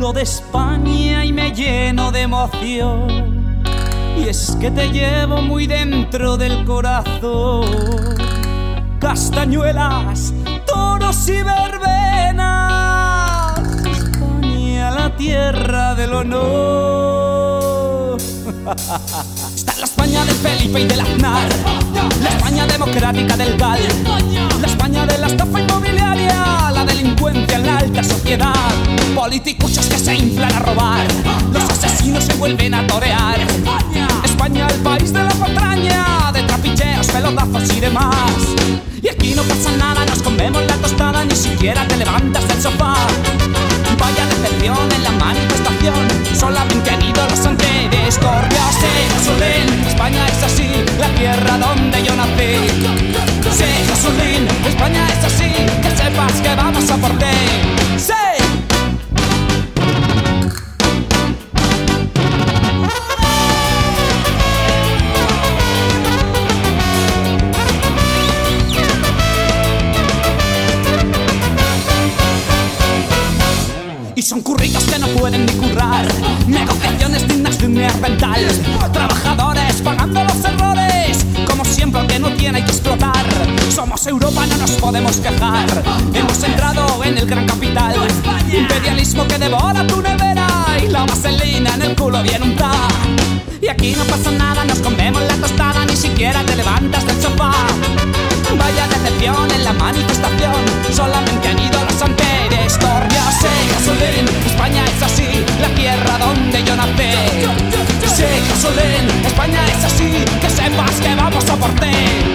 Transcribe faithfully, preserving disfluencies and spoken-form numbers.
hablo de España y me lleno de emoción, y es que te llevo muy dentro del corazón. Castañuelas, toros y verbenas, España, la tierra del honor. Está la España del Felipe y del Aznar, la España democrática del Gal, la España de la estafa inmobiliaria, la delincuencia en la alta sociedad, politicuchos que se inflan a robar, los asesinos se vuelven a torear. España, el país de la patraña, de trapicheos, pelotazos y demás. Y aquí no pasa nada, nos comemos la tostada, ni siquiera te levantas del sofá. Vaya decepción en la manifestación, solamente han ido los anteriores. Corrias de gasolín, España es así, la tierra donde yo nací. Sí, gasolín, España es así, que sepas que vamos a por ti. Sí. Y son curritos que no pueden ni currar, negociaciones dignas de un neandertal, trabajadores pagando los errores, como siempre que no tiene que explotar. Somos Europa, no nos podemos quejar, hemos entrado en el gran capital, imperialismo que devora tu nevera y la vaselina en el culo bien untada. Y aquí no pasa nada, nos comemos la tostada, ni siquiera te levantas del sofá. Vaya decepción en la manifestación, solamente han ido los anteriores. Corrias de gasolín, España es así, la tierra donde yo nací. Sí, gasolín, España es así, que sepas que vamos a por ti.